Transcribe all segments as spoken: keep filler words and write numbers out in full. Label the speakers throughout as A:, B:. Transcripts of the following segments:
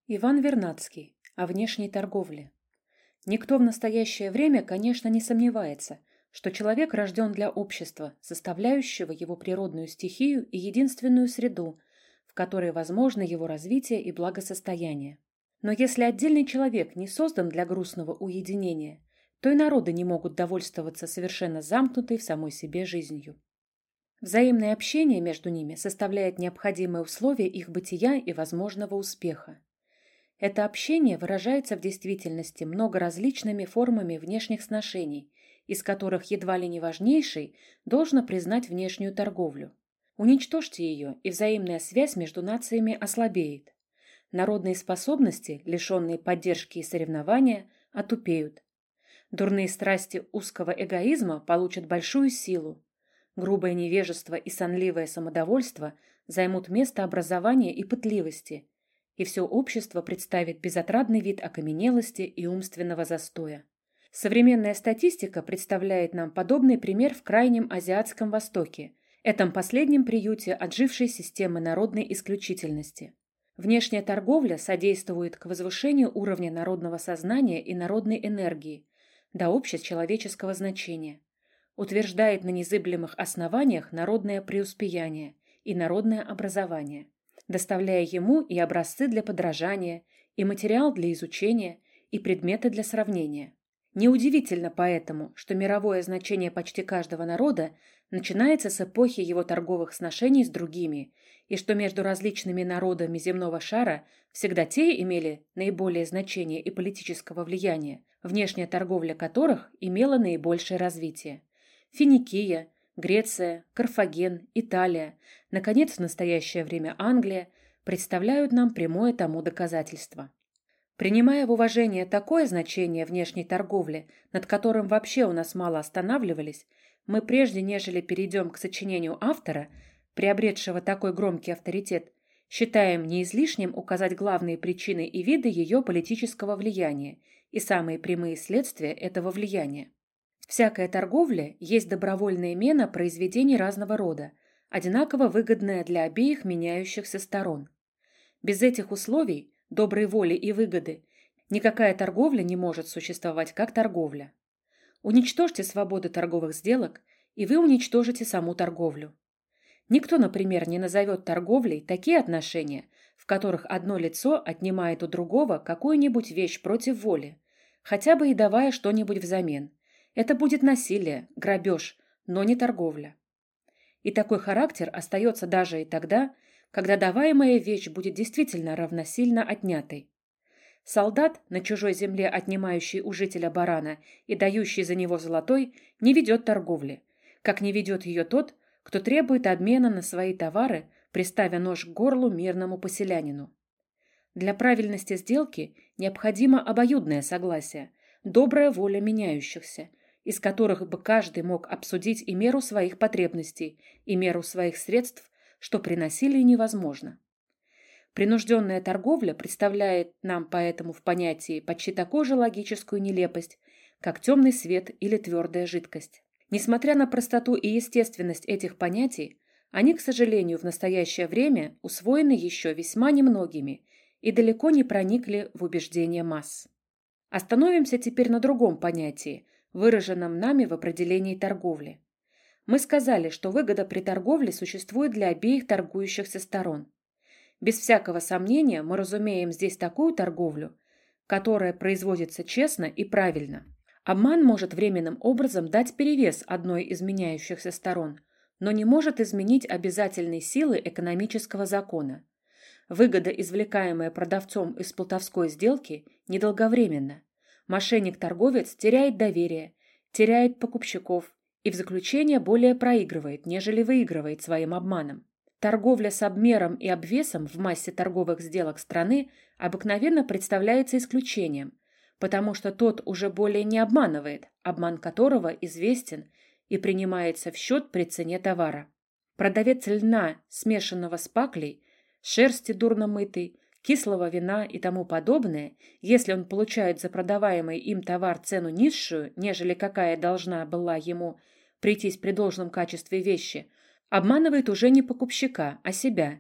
A: Иван Вернадский. О внешней торговле. Никто в настоящее время, конечно, не сомневается, что человек рожден для общества, составляющего его природную стихию и единственную среду, в которой возможно его развитие и благосостояние. Но если отдельный человек не создан для грустного уединения, то и народы не могут довольствоваться совершенно замкнутой в самой себе жизнью. Взаимное общение между ними составляет необходимые условия их бытия и возможного успеха. Это общение выражается в действительности многоразличными формами внешних сношений, из которых едва ли не важнейшей должно признать внешнюю торговлю. Уничтожьте ее, и взаимная связь между нациями ослабеет. Народные способности, лишенные поддержки и соревнования, отупеют. Дурные страсти узкого эгоизма получат большую силу. Грубое невежество и сонливое самодовольство займут место образования и пытливости, и все общество представит безотрадный вид окаменелости и умственного застоя. Современная статистика представляет нам подобный пример в крайнем Азиатском Востоке, этом последнем приюте отжившей системы народной исключительности. Внешняя торговля содействует к возвышению уровня народного сознания и народной энергии до общечеловеческого значения, утверждает на незыблемых основаниях народное преуспеяние и народное образование, доставляя ему и образцы для подражания, и материал для изучения, и предметы для сравнения. Неудивительно поэтому, что мировое значение почти каждого народа начинается с эпохи его торговых сношений с другими, и что между различными народами земного шара всегда те имели наиболее значение и политического влияния, внешняя торговля которых имела наибольшее развитие. Финикия, Греция, Карфаген, Италия, наконец, в настоящее время Англия представляют нам прямое тому доказательство. Принимая в уважение такое значение внешней торговли, над которым вообще у нас мало останавливались, мы прежде, нежели перейдем к сочинению автора, приобретшего такой громкий авторитет, считаем не излишним указать главные причины и виды ее политического влияния и самые прямые следствия этого влияния. Всякая торговля есть добровольная мена произведений разного рода, одинаково выгодная для обеих меняющихся сторон. Без этих условий, доброй воли и выгоды, никакая торговля не может существовать как торговля. Уничтожьте свободу торговых сделок, и вы уничтожите саму торговлю. Никто, например, не назовет торговлей такие отношения, в которых одно лицо отнимает у другого какую-нибудь вещь против воли, хотя бы и давая что-нибудь взамен. Это будет насилие, грабеж, но не торговля. И такой характер остается даже и тогда, когда даваемая вещь будет действительно равносильно отнятой. Солдат, на чужой земле отнимающий у жителя барана и дающий за него золотой, не ведет торговли, как не ведет ее тот, кто требует обмена на свои товары, приставя нож к горлу мирному поселянину. Для правильности сделки необходимо обоюдное согласие, добрая воля меняющихся, из которых бы каждый мог обсудить и меру своих потребностей, и меру своих средств, что при насилии невозможно. Принужденная торговля представляет нам поэтому в понятии почти такую же логическую нелепость, как темный свет или твердая жидкость. Несмотря на простоту и естественность этих понятий, они, к сожалению, в настоящее время усвоены еще весьма немногими и далеко не проникли в убеждения масс. Остановимся теперь на другом понятии, выраженном нами в определении торговли. Мы сказали, что выгода при торговле существует для обеих торгующихся сторон. Без всякого сомнения мы разумеем здесь такую торговлю, которая производится честно и правильно. Обман может временным образом дать перевес одной из меняющихся сторон, но не может изменить обязательной силы экономического закона. Выгода, извлекаемая продавцом из плутовской сделки, недолговременна. Мошенник-торговец теряет доверие, теряет покупщиков и в заключение более проигрывает, нежели выигрывает своим обманом. Торговля с обмером и обвесом в массе торговых сделок страны обыкновенно представляется исключением, потому что тот уже более не обманывает, обман которого известен и принимается в счет при цене товара. Продавец льна, смешанного с паклей, шерсти дурно мытой, кислого вина и тому подобное, если он получает за продаваемый им товар цену низшую, нежели какая должна была ему прийтись при должном качестве вещи, обманывает уже не покупщика, а себя.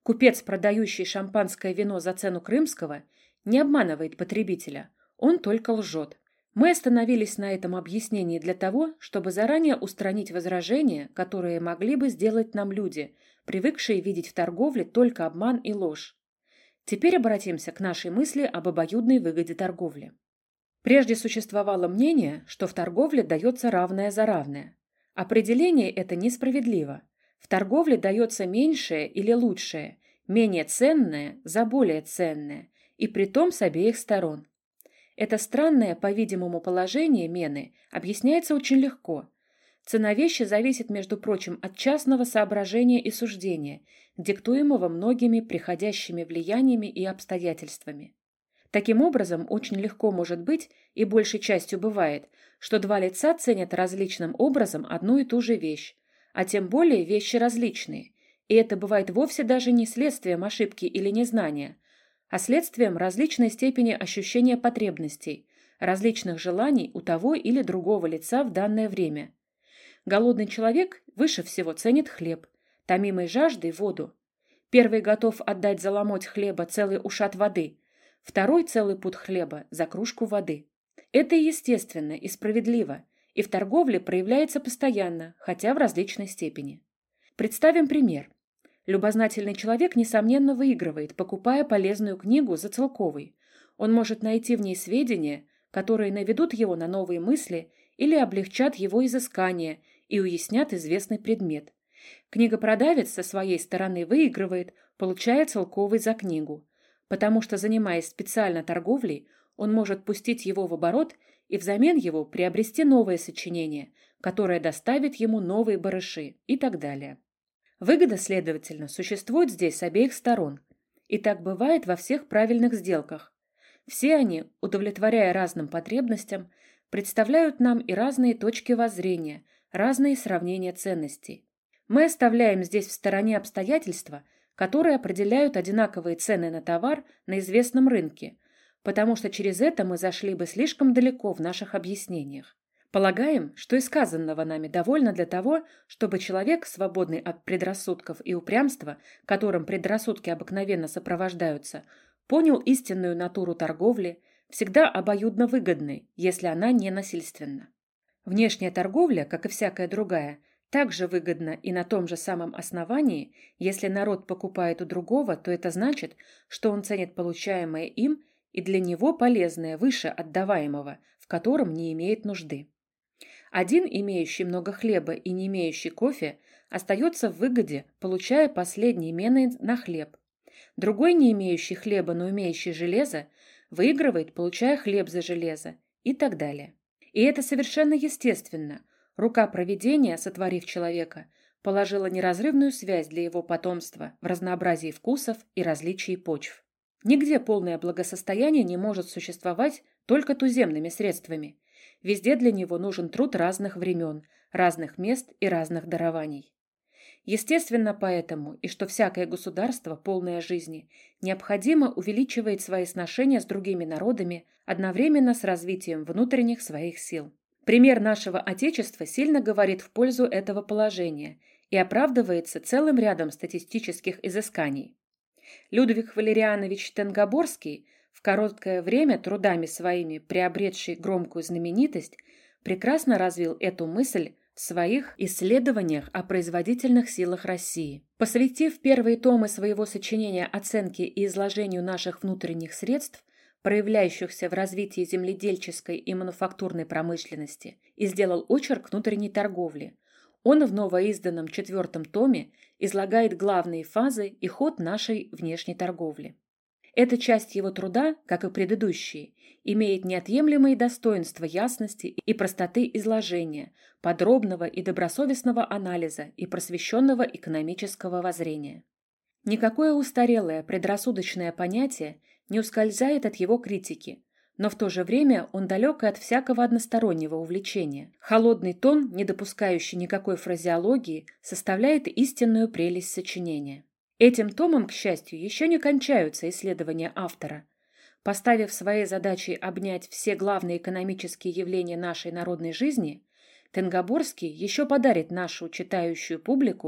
A: Купец, продающий шампанское вино за цену крымского, не обманывает потребителя, он только лжет. Мы остановились на этом объяснении для того, чтобы заранее устранить возражения, которые могли бы сделать нам люди, привыкшие видеть в торговле только обман и ложь. Теперь обратимся к нашей мысли об обоюдной выгоде торговли. Прежде существовало мнение, что в торговле дается равное за равное. Определение это несправедливо. В торговле дается меньшее или лучшее, менее ценное за более ценное, и притом с обеих сторон. Это странное, по-видимому, положение мены объясняется очень легко. Цена вещи зависит, между прочим, от частного соображения и суждения, диктуемого многими приходящими влияниями и обстоятельствами. Таким образом, очень легко может быть, и большей частью бывает, что два лица ценят различным образом одну и ту же вещь, а тем более вещи различные, и это бывает вовсе даже не следствием ошибки или незнания, а следствием различной степени ощущения потребностей, различных желаний у того или другого лица в данное время. Голодный человек выше всего ценит хлеб, томимый жаждой воду. Первый готов отдать за ломоть хлеба целый ушат воды, второй целый пуд хлеба за кружку воды. Это и естественно, и справедливо, и в торговле проявляется постоянно, хотя в различной степени. Представим пример. Любознательный человек, несомненно, выигрывает, покупая полезную книгу за целковой. Он может найти в ней сведения, которые наведут его на новые мысли или облегчат его изыскания и уяснят известный предмет. Книгопродавец со своей стороны выигрывает, получая целковый за книгу, потому что, занимаясь специально торговлей, он может пустить его в оборот и взамен его приобрести новое сочинение, которое доставит ему новые барыши и так далее. Выгода, следовательно, существует здесь с обеих сторон, и так бывает во всех правильных сделках. Все они, удовлетворяя разным потребностям, представляют нам и разные точки воззрения, разные сравнения ценностей. Мы оставляем здесь в стороне обстоятельства, которые определяют одинаковые цены на товар на известном рынке, потому что через это мы зашли бы слишком далеко в наших объяснениях. Полагаем, что и сказанного нами довольно для того, чтобы человек, свободный от предрассудков и упрямства, которым предрассудки обыкновенно сопровождаются, понял истинную натуру торговли, всегда обоюдно выгодной, если она не насильственна. Внешняя торговля, как и всякая другая, также выгодна и на том же самом основании. Если народ покупает у другого, то это значит, что он ценит получаемое им и для него полезное выше отдаваемого, в котором не имеет нужды. Один, имеющий много хлеба и не имеющий кофе, остается в выгоде, получая последние мены на хлеб. Другой, не имеющий хлеба, но имеющий железо, выигрывает, получая хлеб за железо, и так далее. И это совершенно естественно. Рука провидения, сотворив человека, положила неразрывную связь для его потомства в разнообразии вкусов и различии почв. Нигде полное благосостояние не может существовать только туземными средствами. Везде для него нужен труд разных времен, разных мест и разных дарований. Естественно поэтому, и что всякое государство, полное жизни, необходимо увеличивает свои сношения с другими народами одновременно с развитием внутренних своих сил. Пример нашего Отечества сильно говорит в пользу этого положения и оправдывается целым рядом статистических изысканий. Людвиг Валерианович Тенгоборский, в короткое время трудами своими приобретший громкую знаменитость, прекрасно развил эту мысль в своих исследованиях о производительных силах России. Посвятив первые томы своего сочинения оценке и изложению наших внутренних средств, проявляющихся в развитии земледельческой и мануфактурной промышленности, и сделал очерк внутренней торговли, он в новоизданном четвертом томе излагает главные фазы и ход нашей внешней торговли. Эта часть его труда, как и предыдущие, имеет неотъемлемые достоинства ясности и простоты изложения, подробного и добросовестного анализа и просвещенного экономического воззрения. Никакое устарелое предрассудочное понятие не ускользает от его критики, но в то же время он далек и от всякого одностороннего увлечения. Холодный тон, не допускающий никакой фразеологии, составляет истинную прелесть сочинения. Этим томом, к счастью, еще не кончаются исследования автора. Поставив своей задачей обнять все главные экономические явления нашей народной жизни, Тенгоборский еще подарит нашу читающую публику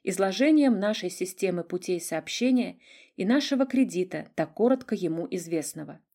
A: изложением нашей системы путей сообщения и нашего кредита, так коротко ему известного.